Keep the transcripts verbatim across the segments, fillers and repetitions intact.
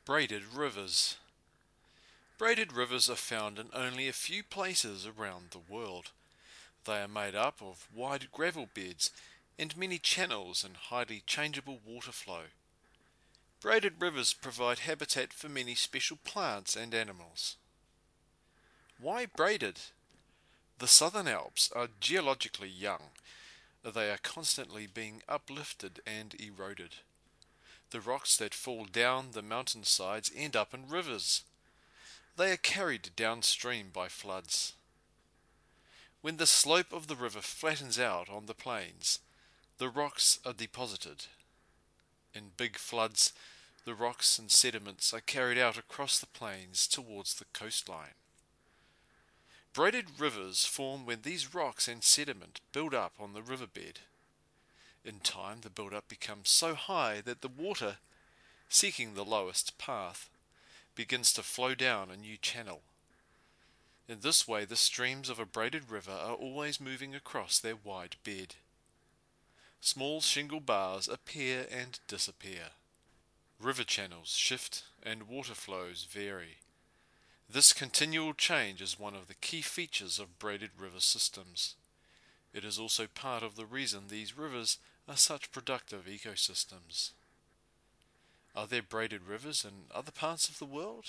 Braided rivers. Braided rivers are found in only a few places around the world. They are made up of wide gravel beds and many channels and highly changeable water flow. Braided rivers provide habitat for many special plants and animals. Why braided? The Southern Alps are geologically young. They are constantly being uplifted and eroded. The rocks that fall down the mountainsides end up in rivers. They are carried downstream by floods. When the slope of the river flattens out on the plains, the rocks are deposited. In big floods, the rocks and sediments are carried out across the plains towards the coastline. Braided rivers form when these rocks and sediment build up on the riverbed. In time, the build-up becomes so high that the water, seeking the lowest path, begins to flow down a new channel. In this way, the streams of a braided river are always moving across their wide bed. Small shingle bars appear and disappear. River channels shift and water flows vary. This continual change is one of the key features of braided river systems. It is also part of the reason these rivers are such productive ecosystems. Are there braided rivers in other parts of the world?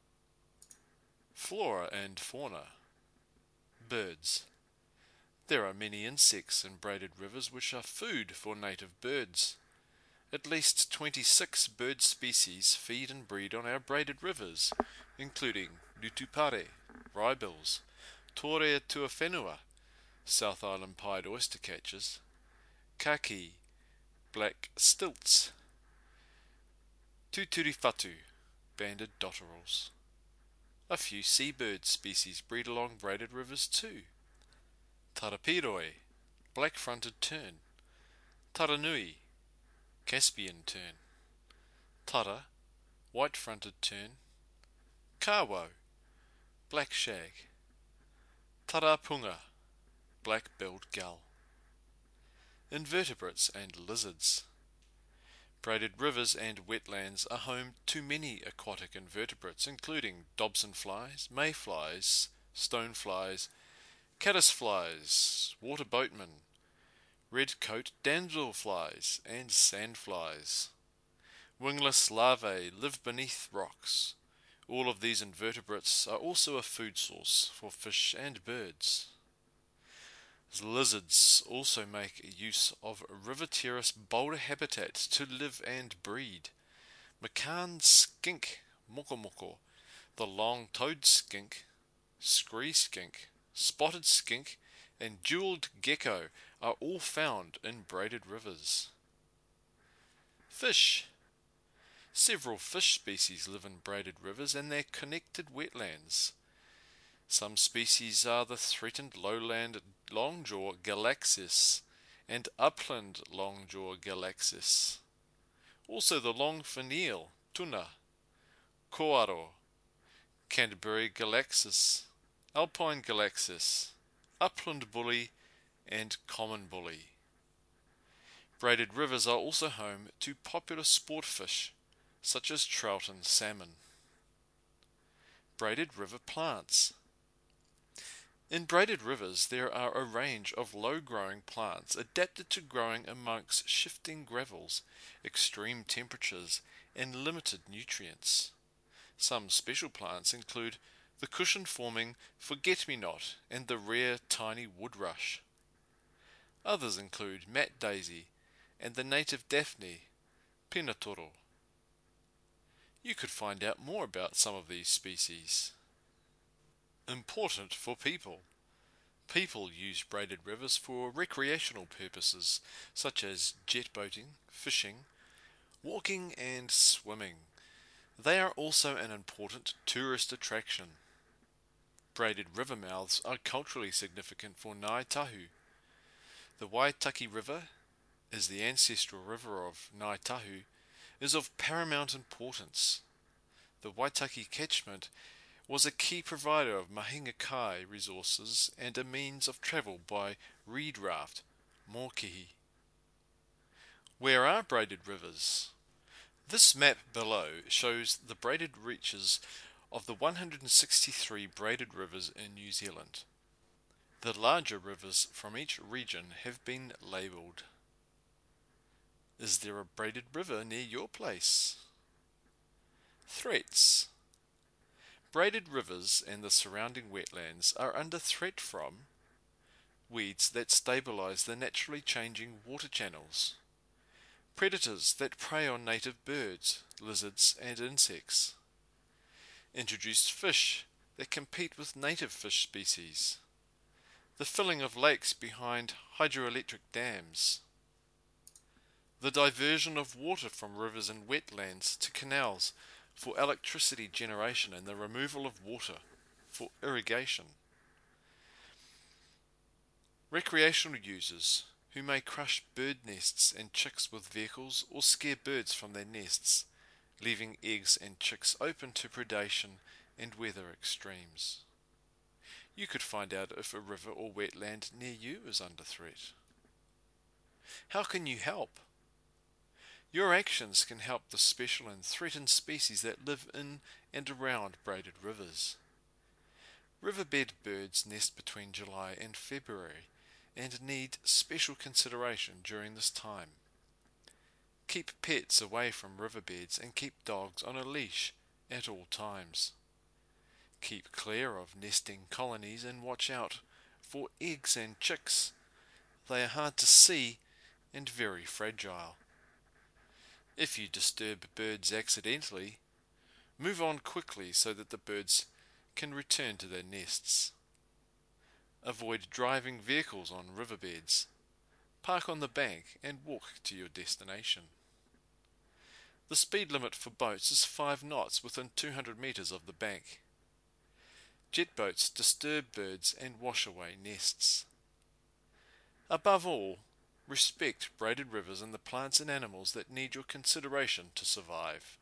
Flora and fauna. Birds. There are many insects in braided rivers which are food for native birds. At least twenty-six bird species feed and breed on our braided rivers, including Lutupare, wrybills, Torea tuawhenua, South Island pied oystercatchers, kaki, black stilts, tuturifatu, banded dotterels. A few seabird species breed along braided rivers too. Tarapiroi, black-fronted tern, taranui, Caspian tern, tara, white-fronted tern, kawo, black shag, tarapunga, black-billed gull. Invertebrates and lizards. Braided rivers and wetlands are home to many aquatic invertebrates, including dobson flies, mayflies, stoneflies, caddisflies, water boatmen, red-coat damselflies, and sandflies. Wingless larvae live beneath rocks. All of these invertebrates are also a food source for fish and birds. Lizards also make use of river terrace boulder habitat to live and breed. Macan skink, mokomoko, the long-toed skink, scree skink, spotted skink, and jeweled gecko are all found in braided rivers. Fish. Several fish species live in braided rivers and their connected wetlands. Some species are the threatened lowland longjaw galaxis and upland longjaw galaxis. Also the long finial, tuna, koaro, Canterbury galaxis, alpine galaxis, upland bully, and common bully. Braided rivers are also home to popular sport fish, such as trout and salmon. Braided river plants. In braided rivers there are a range of low-growing plants adapted to growing amongst shifting gravels, extreme temperatures, and limited nutrients. Some special plants include the cushion-forming forget-me-not and the rare tiny woodrush. Others include mat daisy and the native daphne, pinatoro. You could find out more about some of these species. Important for people. People use braided rivers for recreational purposes such as jet boating, fishing, walking and swimming. They are also an important tourist attraction. Braided river mouths are culturally significant for Ngāi Tahu. The Waitaki River is the ancestral river of Ngāi Tahu, is of paramount importance. The Waitaki catchment was a key provider of mahinga kai resources and a means of travel by reed raft, mōkihi. Where are braided rivers? This map below shows the braided reaches of the one hundred sixty-three braided rivers in New Zealand. The larger rivers from each region have been labelled. Is there a braided river near your place? Threats. Braided rivers and the surrounding wetlands are under threat from weeds that stabilize the naturally changing water channels, predators that prey on native birds, lizards and insects, introduced fish that compete with native fish species, the filling of lakes behind hydroelectric dams, the diversion of water from rivers and wetlands to canals for electricity generation and the removal of water for irrigation, recreational users who may crush bird nests and chicks with vehicles or scare birds from their nests, leaving eggs and chicks open to predation and weather extremes. You could find out if a river or wetland near you is under threat. How can you help? Your actions can help the special and threatened species that live in and around braided rivers. Riverbed birds nest between July and February and need special consideration during this time. Keep pets away from riverbeds and keep dogs on a leash at all times. Keep clear of nesting colonies and watch out for eggs and chicks. They are hard to see and very fragile. If you disturb birds accidentally, move on quickly so that the birds can return to their nests. Avoid driving vehicles on riverbeds. Park on the bank and walk to your destination. The speed limit for boats is five knots within two hundred metres of the bank. Jet boats disturb birds and wash away nests. Above all, respect braided rivers and the plants and animals that need your consideration to survive.